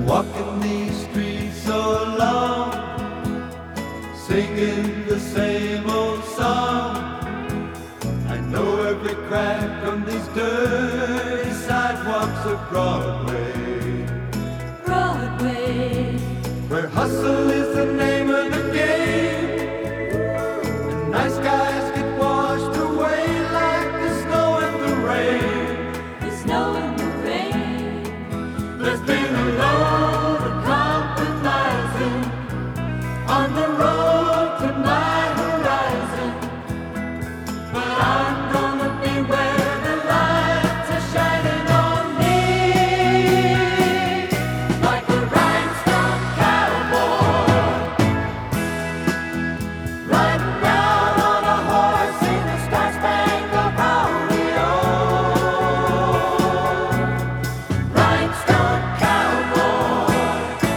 Walking these streets so long, singing the same old song. I know every crack on these dirty sidewalks of Broadway. Broadway, Where hustle is the name of the game, and nice guys get washed away like the snow and the rain. the snow and the rain. There's been a load of compromising on the road to my horizon, but I'm gonna be where the lights are shining on me, like a rhinestone cowboy, riding out on a horse in the star-spangled rodeo. Rhinestone cowboy,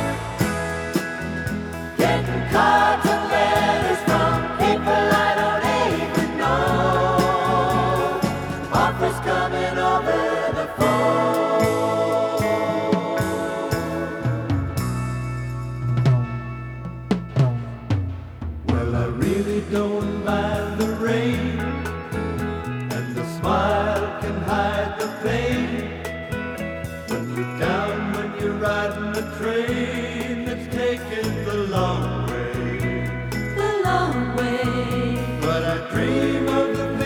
getting cards and letters from people I don't even know. Offers coming over the phone. Well, I really don't mind the rain, and the smile can hide the pain. When you're down, when you're riding a train that's taking the long way. The long way. But I dream of the